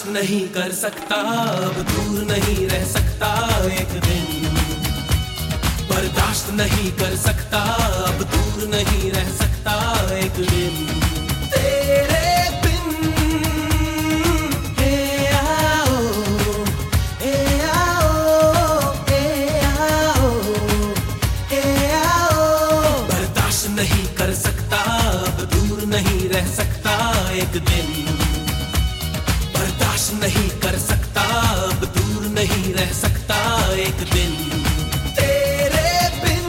नहीं कर सकता, अब दूर नहीं रह सकता एक दिन। बर्दाश्त नहीं कर सकता, अब दूर नहीं रह सकता एक दिन। तेरे बिन हे आओ, हे आओ, हे आओ, हे आओ। बर्दाश्त नहीं कर सकता, अब दूर नहीं रह सकता एक दिन। बर्दाश्त नहीं कर सकता, अब दूर नहीं रह सकता एक दिन। तेरे बिन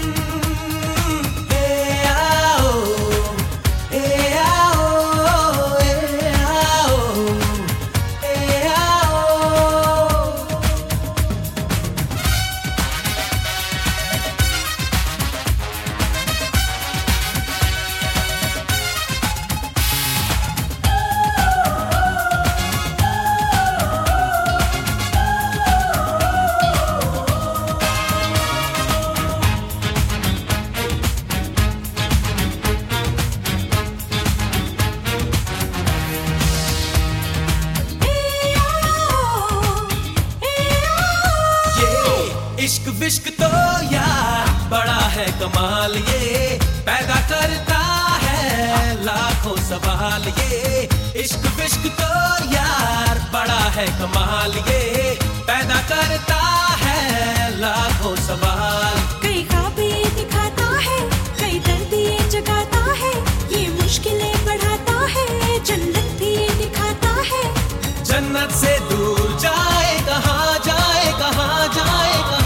हे आओ, हे आओ, हे आओ, हे आओ। इश्क विश्क तो यार बड़ा है कमाल, ये पैदा करता है लाखों सवाल। ये इश्क विश्क तो यार बड़ा है कमाल, ये पैदा करता है लाखों सवाल। कई ख्वाब ये दिखाता है, कई दर्द ये जगाता है, ये मुश्किलें बढ़ाता है, जन्नत भी ये दिखाता है। जन्नत से दूर जाए कहाँ, जाए कहाँ, जाए कहाँ।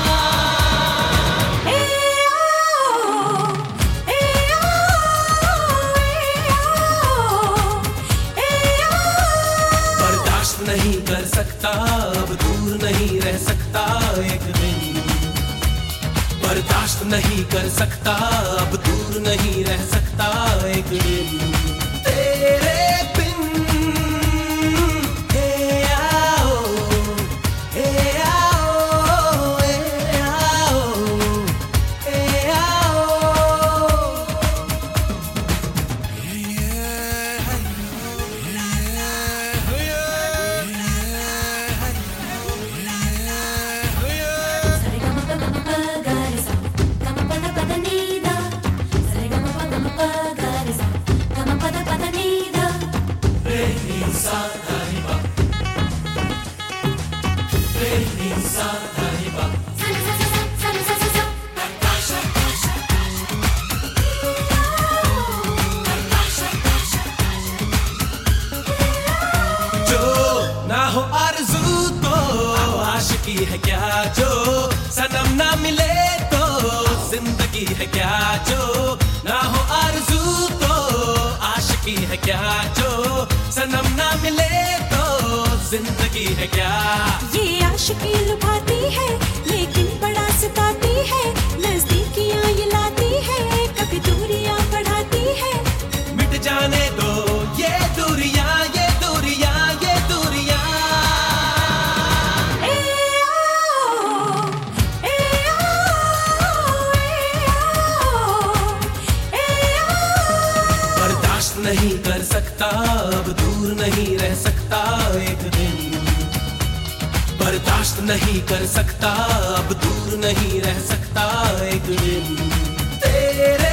नहीं कर सकता, अब दूर नहीं रह सकता एक दिन। बर्दाश्त नहीं कर सकता, अब दूर नहीं रह सकता एक दिन। तेरे बिन हे आओ, हे आओ, हे आओ, हे आओ। हो आरज़ू तो आशिकी है क्या, जो सनम ना मिले तो जिंदगी है क्या। जो ना हो आरज़ू तो आशिकी है क्या, जो सनम ना मिले तो जिंदगी है क्या। ये आशिकी लुभाती है लेकिन बड़ा सताती है, नजदीकियां ये लाती है, कभी दूरियां बढ़ाती है। मिट जाने दो ये दूरियां, ये दूरियां, ये दूरियां। नहीं कर सकता, अब दूर नहीं रह सकता एक दिन। बर्दाश्त नहीं कर सकता, अब दूर नहीं रह सकता एक दिन। तेरे